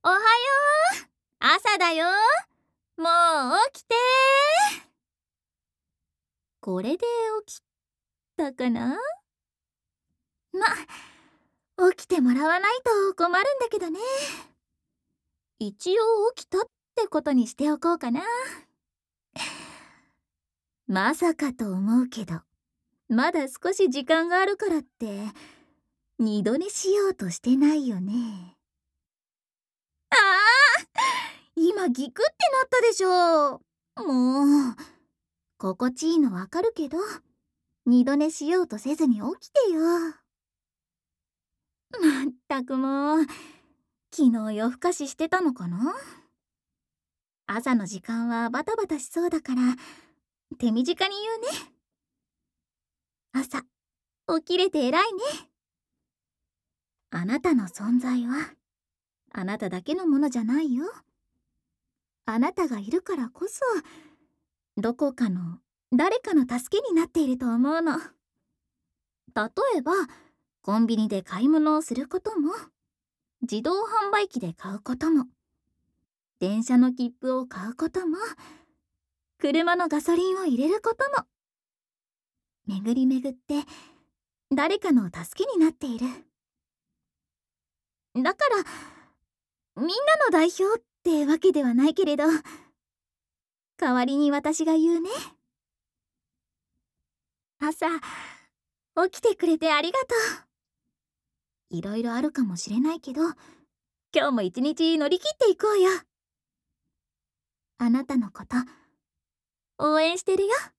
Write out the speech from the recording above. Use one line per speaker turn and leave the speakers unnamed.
おはよう。朝だよ。もう起きて。これで起きたかな？起きてもらわないと困るんだけどね。一応起きたってことにしておこうかな。まさかと思うけど、まだ少し時間があるからって二度寝しようとしてないよね。あ今ギクってなったでしょ。もう心地いいのわかるけど、二度寝しようとせずに起きてよ。まったくもう、昨日夜更かししてたのかな？朝の時間はバタバタしそうだから手短に言うね。朝起きれて偉いね。あなたの存在はあなただけのものじゃないよ。あなたがいるからこそどこかの誰かの助けになっていると思うの。例えばコンビニで買い物をすることも、自動販売機で買うことも、電車の切符を買うことも、車のガソリンを入れることも、巡り巡って誰かの助けになっている。だからみんなの代表ってわけではないけれど、代わりに私が言うね。朝起きてくれてありがとう。いろいろあるかもしれないけど、今日も一日乗り切っていこうよ。あなたのこと応援してるよ。